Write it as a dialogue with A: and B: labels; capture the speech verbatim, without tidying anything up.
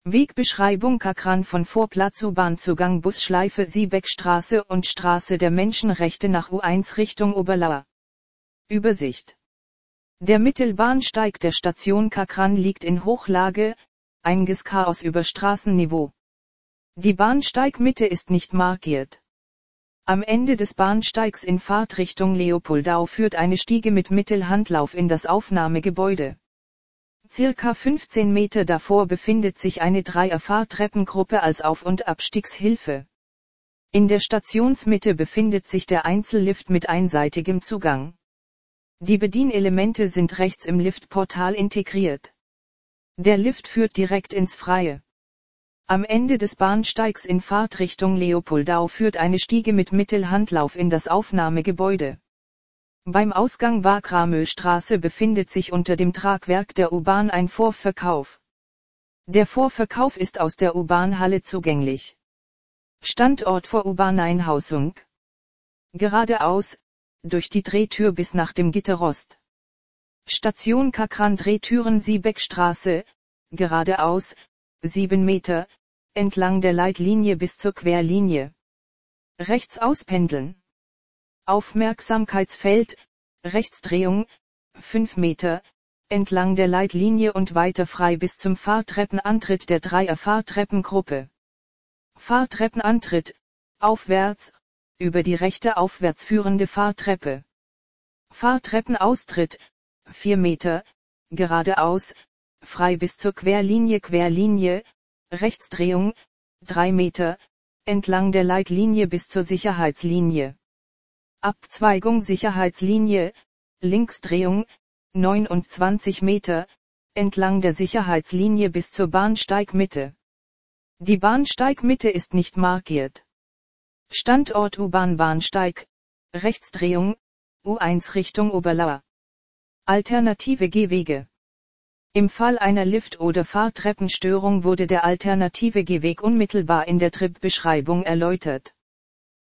A: Wegbeschreibung Kakran von Vorplatz U-Bahn-Zugang Busschleife Siebeckstraße und Straße der Menschenrechte nach U eins Richtung Oberlauer. Übersicht. Der Mittelbahnsteig der Station Kakran liegt in Hochlage, einiges Chaos über Straßenniveau. Die Bahnsteigmitte ist nicht markiert. Am Ende des Bahnsteigs in Fahrtrichtung Leopoldau führt eine Stiege mit Mittelhandlauf in das Aufnahmegebäude. Circa fünfzehn Meter davor befindet sich eine Dreier-Fahrtreppengruppe als Auf- und Abstiegshilfe. In der Stationsmitte befindet sich der Einzellift mit einseitigem Zugang. Die Bedienelemente sind rechts im Liftportal integriert. Der Lift führt direkt ins Freie. Am Ende des Bahnsteigs in Fahrtrichtung Leopoldau führt eine Stiege mit Mittelhandlauf in das Aufnahmegebäude. Beim Ausgang Wagramöstraße befindet sich unter dem Tragwerk der U-Bahn ein Vorverkauf. Der Vorverkauf ist aus der U-Bahn-Halle zugänglich. Standort vor U-Bahn-Einhausung. Geradeaus, durch die Drehtür bis nach dem Gitterrost. Station Kakran Drehtüren Siebeckstraße, geradeaus, sieben Meter, entlang der Leitlinie bis zur Querlinie. Rechts auspendeln. Aufmerksamkeitsfeld, Rechtsdrehung, fünf Meter, entlang der Leitlinie und weiter frei bis zum Fahrtreppenantritt der Dreier-Fahrtreppengruppe. Fahrtreppenantritt, aufwärts, über die rechte aufwärts führende Fahrtreppe. Fahrtreppenaustritt, vier Meter, geradeaus, frei bis zur Querlinie Querlinie, Rechtsdrehung, drei Meter, entlang der Leitlinie bis zur Sicherheitslinie. Abzweigung Sicherheitslinie, Linksdrehung, neunundzwanzig Meter, entlang der Sicherheitslinie bis zur Bahnsteigmitte. Die Bahnsteigmitte ist nicht markiert. Standort U-Bahn-Bahnsteig, Rechtsdrehung, U eins Richtung Oberlauer. Alternative Gehwege. Im Fall einer Lift- oder Fahrtreppenstörung wurde der alternative Gehweg unmittelbar in der Tripbeschreibung erläutert.